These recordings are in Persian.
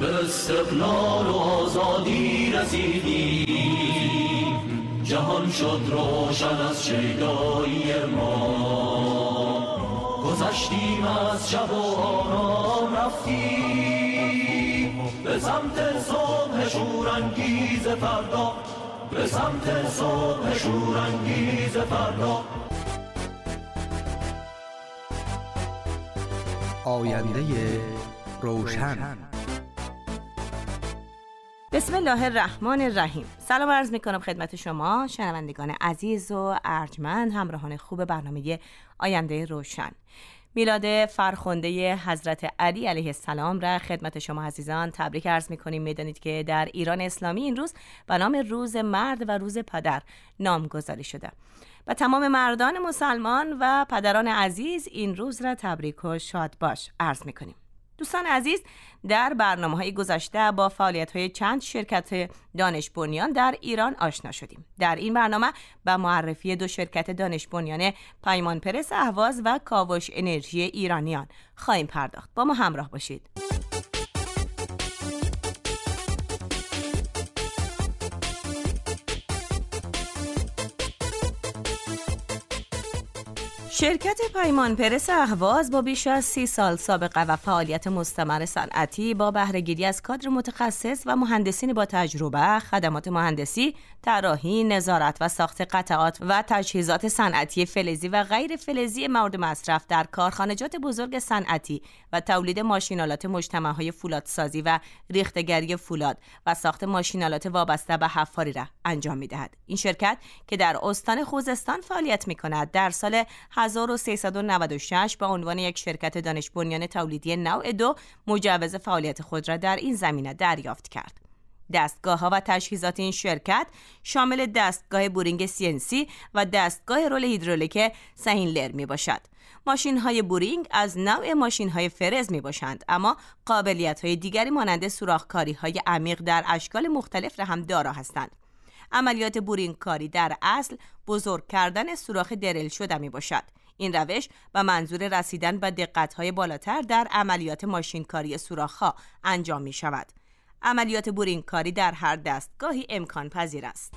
به استقلال و آزادی رسیدیم، جهان شد روشن از شیدایی ما. گذشتیم از شب و آرام رفتیم به سمت صبح شورانگیز فردا، به سمت صبح شورانگیز فردا. آینده روشن. بسم الله الرحمن الرحیم. سلام عرض میکنم خدمت شما شنوندگان عزیز و ارجمند، همراهان خوب برنامه آینده روشن. میلاد فرخنده حضرت علی علیه السلام را خدمت شما عزیزان تبریک عرض میکنیم. میدانید که در ایران اسلامی این روز به نام روز مرد و روز پدر نامگذاری شده. و تمام مردان مسلمان و پدران عزیز این روز را تبریک و شاد باش عرض میکنیم. دوستان عزیز، در برنامه‌های گذشته با فعالیت‌های چند شرکت دانش بنیان در ایران آشنا شدیم. در این برنامه به معرفی دو شرکت دانش بنیان پیمان پرس اهواز و کاوش انرژی ایرانیان خواهیم پرداخت. با ما همراه باشید. شرکت پیمان پرس اهواز با بیش از 30 سال سابقه و فعالیت مستمر صنعتی با بهره‌گیری از کادر متخصص و مهندسین با تجربه، خدمات مهندسی، طراحی، نظارت و ساخت قطعات و تجهیزات صنعتی فلزی و غیر فلزی مورد مصرف در کارخانجات بزرگ صنعتی و تولید ماشین‌آلات مجتمع‌های فولادسازی و ریختگری فولاد و ساخت ماشین‌آلات وابسته به حفاری را انجام می‌دهد. این شرکت که در استان خوزستان فعالیت می‌کند در سال 1396 به عنوان یک شرکت دانش بنیان تولیدی نوع 2 مجوز فعالیت خود را در این زمینه دریافت کرد. دستگاه‌ها و تجهیزات این شرکت شامل دستگاه بورینگ CNC و دستگاه رول هیدرولیک سهینلر میباشد. ماشین‌های بورینگ از نوع ماشین‌های فرز میباشند، اما قابلیت‌های دیگری مانند سوراخ‌کاری‌های عمیق در اشکال مختلف را هم دارا هستند. عملیات بورینگ کاری در اصل بزرگ کردن سوراخ درل شده می باشد. این روش به منظور رسیدن به دقت‌های بالاتر در عملیات ماشینکاری سوراخ‌ها انجام می شود. عملیات بورینگ کاری در هر دستگاهی امکان پذیر است.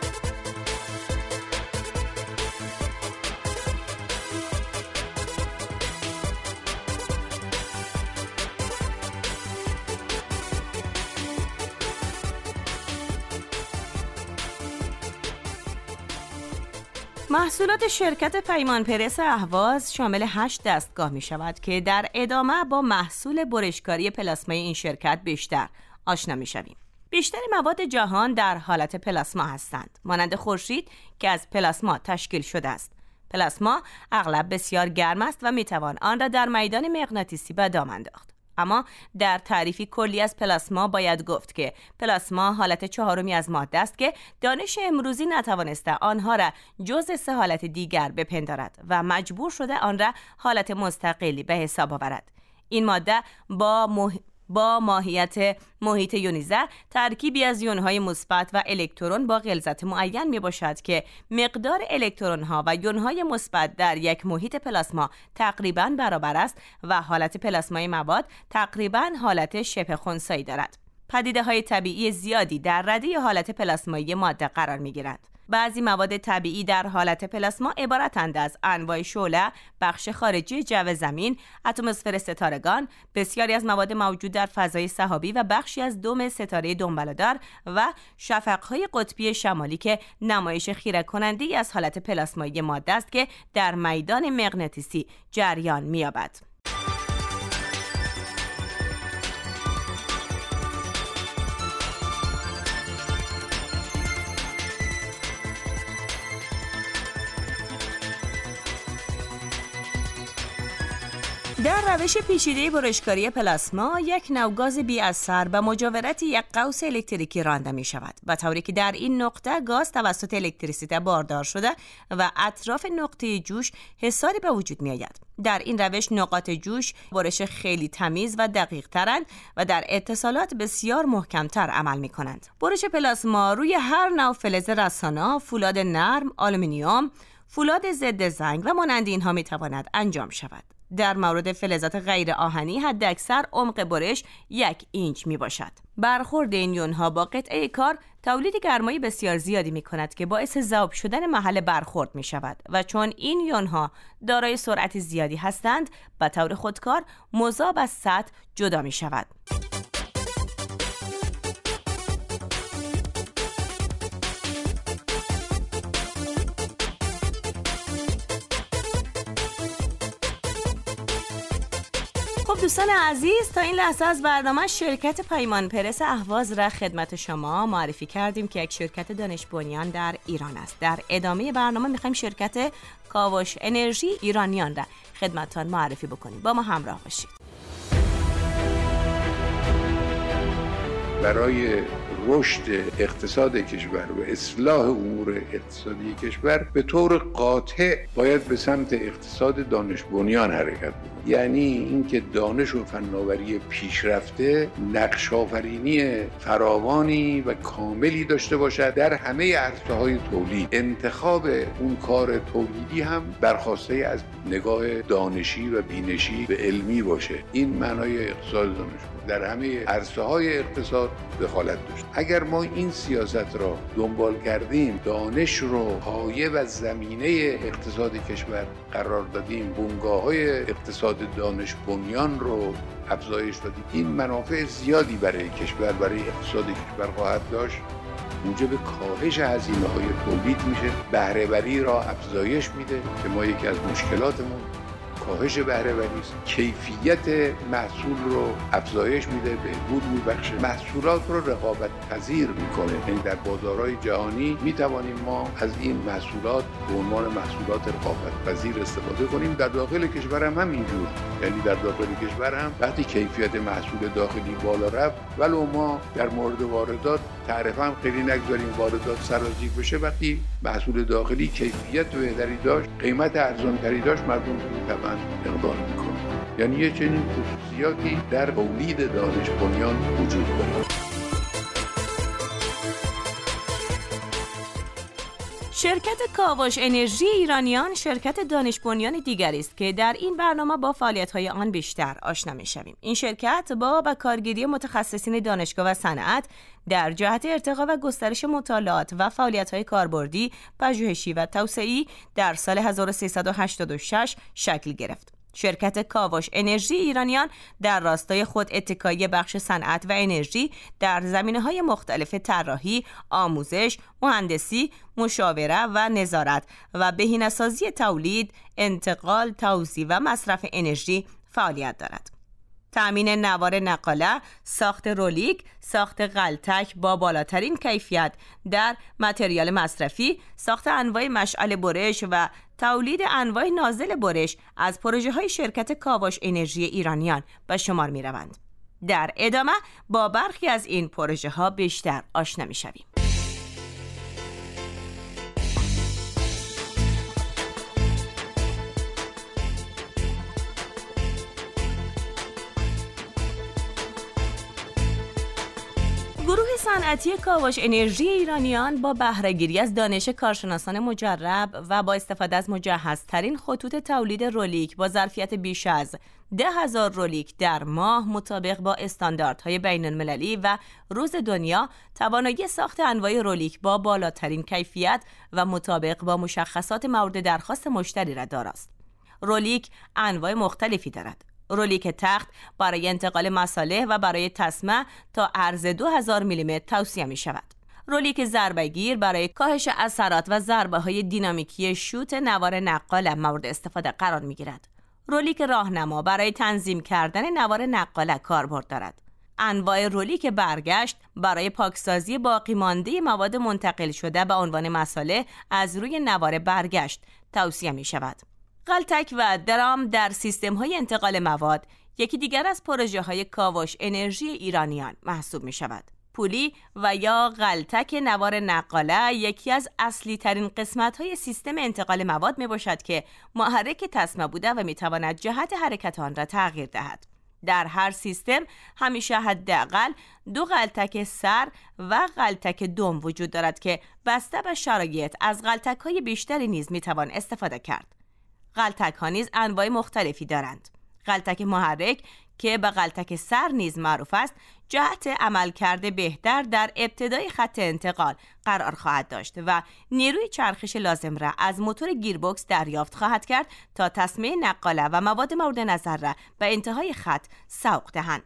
محصولات شرکت پیمان پرس اهواز شامل 8 دستگاه می شود که در ادامه با محصول برشکاری پلاسمای این شرکت بیشتر آشنا می شویم. بیشتر مواد جهان در حالت پلاسما هستند، مانند خورشید که از پلاسما تشکیل شده است. پلاسما اغلب بسیار گرم است و می توان آن را در میدان مغناطیسی به دام انداخت. اما در تعریفی کلی از پلاسما باید گفت که پلاسما حالت چهارمی از ماده است که دانش امروزی نتوانسته آنها را جز 3 حالت دیگر بپندارد و مجبور شده آن را حالت مستقلی به حساب آورد. این ماده با ماهیت محیط یونیزه ترکیبی از یونهای مثبت و الکترون با غلظت معین می باشد که مقدار الکترون ها و یونهای مثبت در یک محیط پلاسما تقریباً برابر است و حالت پلاسمای مواد تقریباً حالت شبه خنثی دارد. پدیده های طبیعی زیادی در رده حالت پلاسمایی ماده قرار می گیرند. بعضی مواد طبیعی در حالت پلاسما عبارتند از انواع شعله، بخش خارجی جو زمین، اتمسفر ستارگان، بسیاری از مواد موجود در فضای سحابی و بخشی از دم ستاره دنباله‌دار و شفق‌های قطبی شمالی که نمایش خیره کننده از حالت پلاسمایی ماده است که در میدان مغناطیسی جریان می‌یابد. در روش پیچیده برشکاری پلاسما یک نوگاز بی اثر به مجاورت یک قوس الکتریکی رانده می شود و طوری که در این نقطه گاز توسط الکتریسیته باردار شده و اطراف نقطه جوش حصاری به وجود می آید. در این روش نقاط جوش برش خیلی تمیز و دقیق ترند و در اتصالات بسیار محکمتر عمل می کنند. برش پلاسما روی هر نوع فلز رسانا، فولاد نرم، آلومینیوم، فولاد ضد زنگ و مانند اینها می تواند انجام شود. در مورد فلزات غیر آهنی حداکثر عمق برش 1 اینچ می باشد. برخورد این یونها با قطعه کار تولید گرمایی بسیار زیادی می کند که باعث ذوب شدن محل برخورد می شود و چون این یونها دارای سرعت زیادی هستند به طور خودکار مذاب از سطح جدا می شود. دوستان عزیز، تا این لحظه از برنامه شرکت پیمان پرس اهواز را خدمت شما معرفی کردیم که یک شرکت دانش بنیان در ایران است. در ادامه برنامه میخوایم شرکت کاوش انرژی ایرانیان را خدمتتان معرفی بکنیم. با ما همراه باشید. برای رشد اقتصاد کشور و اصلاح امور اقتصادی کشور به طور قاطع باید به سمت اقتصاد دانش بنیان حرکت بود. یعنی اینکه دانش و فناوری پیشرفته نقش آفرینی فراوانی و کاملی داشته باشد در همه عرصه‌های تولید. انتخاب اون کار تولیدی هم برخواسته از نگاه دانشی و بینشی و علمی باشه. این معنای اقتصاد دانش در همه عرصه‌های اقتصاد دخالت داشت. اگر ما این سیاست را دنبال کردیم، دانش رو پایه و زمینه اقتصاد کشور قرار دادیم، بنگاه‌های اقتصاد دانش بنیان رو افزایش دادیم، این منافع زیادی برای کشور، برای اقتصاد کشور خواهد داشت. موجب کاهش هزینه‌های تولید میشه، بهره‌وری را افزایش میده که ما یکی از مشکلاتمون کاهش بهره‌وری است. کیفیت محصول رو افزایش میده، بهبود میبخشه، محصولات رو رقابت پذیر میکنه. یعنی در بازارهای جهانی میتوانیم ما از این محصولات به عنوان محصولات رقابت پذیر استفاده کنیم. در داخل کشور هم همینجور. یعنی در داخل کشور هم وقتی کیفیت محصول داخلی بالا رفت، ولو ما در مورد واردات تعرفه هم خیلی نگذاریم واردات سرازیر بشه، وقتی محصول داخلی کیفیت بهتری داشت، قیمت ارزان‌تری داشت، مردم طبعا اقدام میکنه. یعنی یه چنین خصوصیاتی در تولید دانش بنیان وجود داره. شرکت کاوش انرژی ایرانیان شرکت دانش بنیان دیگری است که در این برنامه با فعالیت‌های آن بیشتر آشنا می‌شویم. این شرکت با کارگیری متخصصین دانشگاه و صنعت در جهت ارتقا و گسترش مطالعات و فعالیت‌های کاربردی، پژوهشی و توسعه‌ای در سال 1386 شکل گرفت. شرکت کاوش انرژی ایرانیان در راستای خود اتکایی بخش صنعت و انرژی در زمینه‌های مختلف طراحی، آموزش، مهندسی، مشاوره و نظارت و بهینه‌سازی تولید، انتقال، توزیع و مصرف انرژی فعالیت دارد. تأمین نوار نقاله، ساخت رولیک، ساخت غلتک با بالاترین کیفیت در متریال مصرفی، ساخت انواع مشعل برش و تولید انواع نازل برش از پروژه‌های شرکت کاوش انرژی ایرانیان به شمار می‌روند. در ادامه با برخی از این پروژه‌ها بیشتر آشنا می‌شویم. گروه صنعتی کاوش انرژی ایرانیان با بهره‌گیری از دانش کارشناسان مجرب و با استفاده از مجهزترین خطوط تولید رولیک با ظرفیت بیش از 10,000 رولیک در ماه مطابق با استانداردهای بین‌المللی و روز دنیا توانایی ساخت انواع رولیک با بالاترین کیفیت و مطابق با مشخصات مورد درخواست مشتری را داراست. رولیک انواع مختلفی دارد. رولیک تخت برای انتقال مصالح و برای تسمه تا عرض 2000 میلیمتر توصیه می شود. رولیک ضربه‌گیر برای کاهش اثرات و ضربه‌های دینامیکی شوت نوار نقاله مورد استفاده قرار می گیرد. رولیک راهنما برای تنظیم کردن نوار نقاله کاربرد دارد. انواع رولیک برگشت برای پاکسازی باقی مانده مواد منتقل شده به عنوان مصالح از روی نوار برگشت توصیه می شود. غلتک و درام در سیستم‌های انتقال مواد یکی دیگر از پروژه‌های کاوش انرژی ایرانیان محسوب می‌شود. پولی و یا غلتک نوار نقاله یکی از اصلی ترین قسمت‌های سیستم انتقال مواد میباشد که محرک تسمه بوده و میتواند جهت حرکت آن را تغییر دهد. در هر سیستم همیشه حداقل 2 غلتک سر و غلتک دم وجود دارد که بسته به شرایط از غلتک‌های بیشتری نیز میتوان استفاده کرد. غلتک ها نیز انواع مختلفی دارند. غلتک محرک که به غلتک سر نیز معروف است، جهت عملکرد بهتر در ابتدای خط انتقال قرار خواهد داشت و نیروی چرخش لازم را از موتور گیربکس دریافت خواهد کرد تا تسمه نقاله و مواد مورد نظر را به انتهای خط سوق دهند.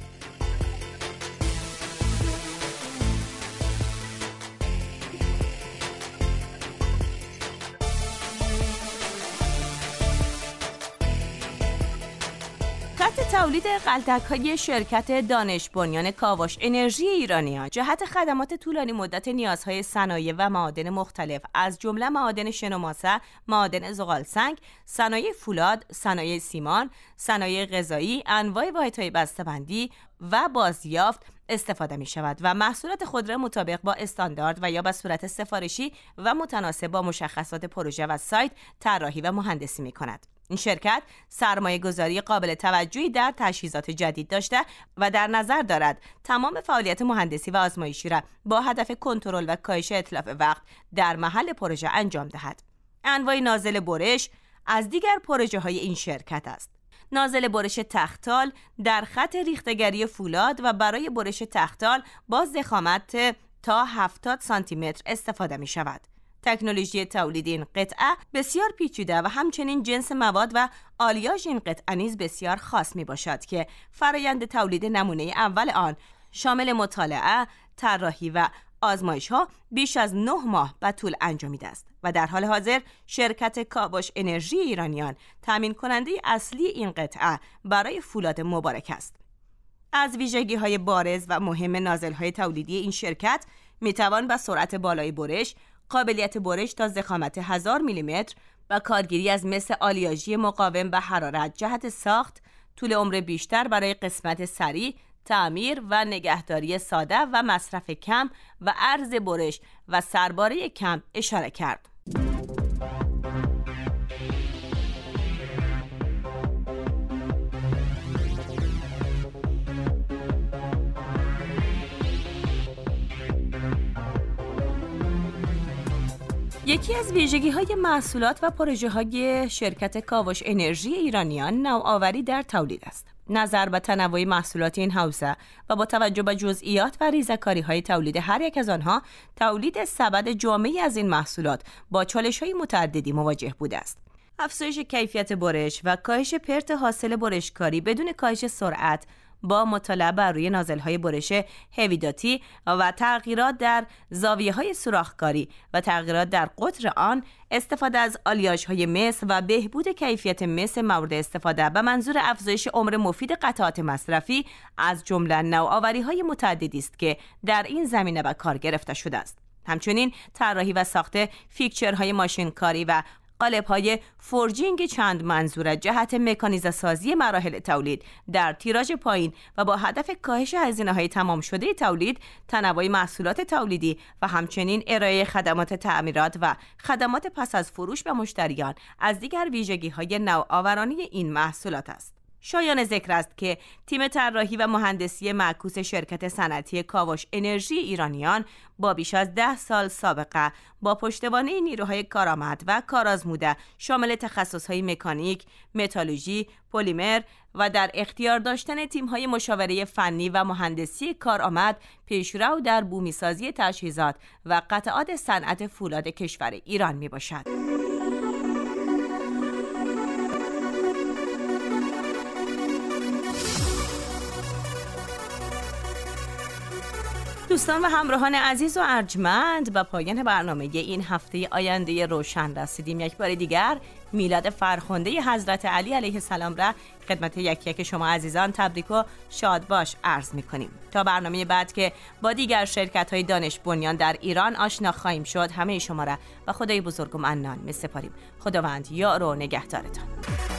خط تولید غلتک‌های شرکت دانش بنیان کاوش انرژی ایرانیان جهت خدمات طولانی مدت نیازهای صنایع و معادن مختلف از جمله معادن شن و ماسه، معادن زغال سنگ، صنایع فولاد، صنایع سیمان، صنایع غذایی، انواع واحدهای بسته‌بندی و بازیافت استفاده می شود و محصولات خود را مطابق با استاندارد و یا به صورت سفارشی و متناسب با مشخصات پروژه و سایت طراحی و مهندسی می کند. این شرکت سرمایه گذاری قابل توجهی در تجهیزات جدید داشته و در نظر دارد تمام فعالیت مهندسی و آزمایشی را با هدف کنترل و کاهش اتلاف وقت در محل پروژه انجام دهد. انواع نازل برش از دیگر پروژه های این شرکت است. نازل برش تختال در خط ریختگری فولاد و برای برش تختال با ضخامت تا 70 سانتی متر استفاده می شود. تکنولوژی تولید این قطعه بسیار پیچیده و همچنین جنس مواد و آلیاژ این قطعه نیز بسیار خاص می باشد که فرایند تولید نمونه اول آن شامل مطالعه، طراحی و آزمایش ها بیش از 9 ماه به طول انجامیده است و در حال حاضر شرکت کاوش انرژی ایرانیان تامین کننده اصلی این قطعه برای فولاد مبارک است. از ویژگی های بارز و مهم نازل های تولیدی این شرکت می توان به سرعت بالای برش، قابلیت برش تا ضخامت 1000 میلیمتر و کارگیری از مس آلیاژی مقاوم به حرارت جهت ساخت، طول عمر بیشتر برای قسمت سریع، تعمیر و نگهداری ساده و مصرف کم و عرض برش و سرباره کم اشاره کرد. یکی از ویژگی‌های محصولات و پروژه‌های شرکت کاوش انرژی ایرانیان نوآوری در تولید است. نظر به تنوع محصولات این حوزه و با توجه به جزئیات و ریزه‌کاری‌های تولید هر یک از آنها، تولید سبد جامعی از این محصولات با چالش‌های متعددی مواجه بوده است. افزایش کیفیت برش و کاهش پرت حاصل برشکاری بدون کاهش سرعت با مطالعه بر روی نازل‌های برش هویداتی و تغییرات در زاویه‌های سوراخ‌کاری و تغییرات در قطر آن، استفاده از آلیاژهای مس و بهبود کیفیت مس مورد استفاده به منظور افزایش عمر مفید قطعات مصرفی از جمله نوآوری‌های متعددی است که در این زمینه به کار گرفته شده است. همچنین طراحی و ساخت فیکچرهای ماشینکاری و قالب‌های فورجینگ چند منظوره جهت مکانیزه سازی مراحل تولید در تیراژ پایین و با هدف کاهش هزینه‌های تمام شده تولید، تنوع محصولات تولیدی و همچنین ارائه خدمات تعمیرات و خدمات پس از فروش به مشتریان از دیگر ویژگی‌های نوآورانه این محصولات است. شایان ذکر است که تیم طراحی و مهندسی معکوس شرکت صنعتی کاوش انرژی ایرانیان با بیش از 10 سال سابقه با پشتوانه نیروهای کارآمد و کارآزموده شامل تخصصهای مکانیک، متالورژی، پلیمر و در اختیار داشتن تیم‌های مشاوره فنی و مهندسی کارآمد پیشرو در بومی‌سازی تجهیزات و قطعات صنعت فولاد کشور ایران میباشد. دوستان و همراهان عزیز و ارجمند، به پایان برنامه این هفته آینده روشن رسیدیم. یک بار دیگر میلاد فرخنده حضرت علی علیه السلام را خدمت یک یک شما عزیزان تبریک و شاد باش عرض می‌کنیم. تا برنامه بعد که با دیگر شرکت‌های دانش بنیان در ایران آشنا خواهیم شد، همه شما را به خدای بزرگ و منان می‌سپاریم. خداوند یار و نگهدارتان.